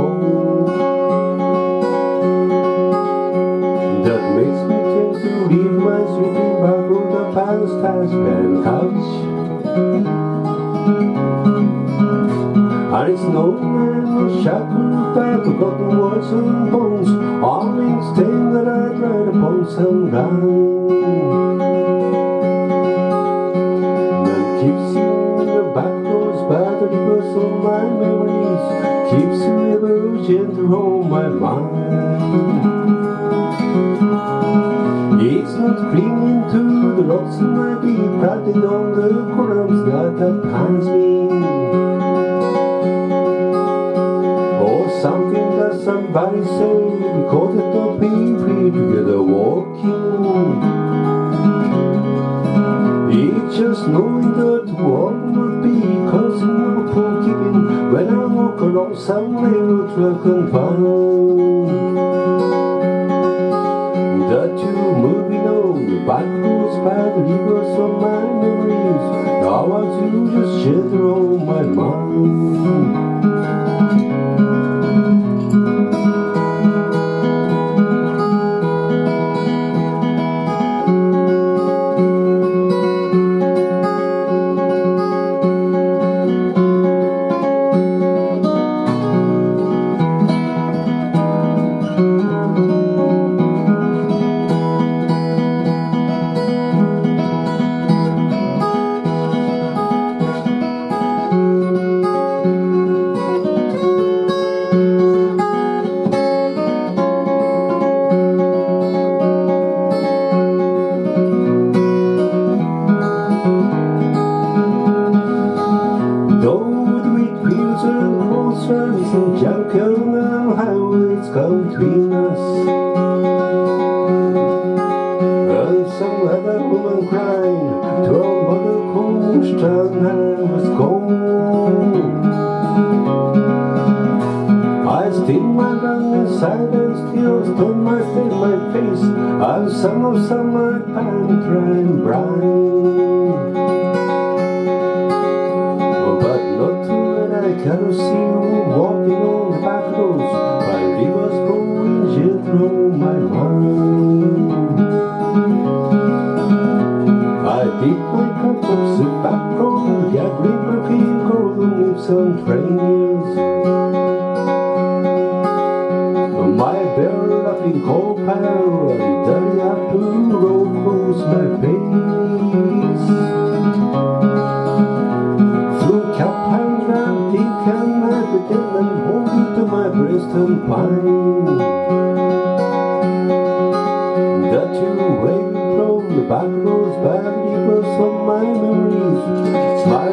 home. That makes me tend to leave my sleeping bag on the past has been couch. And it's no man or shackled by forgotten words and bones, arming stain that I'd write upon some ground. That keeps you in the back roads by the rivers of my memories, keeps you ever gentle on my mind. It's not clinging to the rocks and I be planted on the columns that binds me, or something that somebody say because it don't be free together walking. It's just knowing that one would be causing no forgiving when I walk along some railroad track and find that you're moving on the back roads by the rivers of my memories. Now as you just shelter on my mind. And junkyard and highways come between us, and some other woman crying to our mother pushed and I was gone. I still my gun inside and still stone my face, and some of summer pant ran bright, but not till I can see you walking on the back roads while rivers flowing gently on my mind. I dip my cups of soup back from the green green golden leaves and trails. My bare laughing coal pile and dirty afternoon road close my face. Through cap hands round think and I pretend and hold you to my breast and pine that you're waving from the back roads by the rivers of my memories. Smile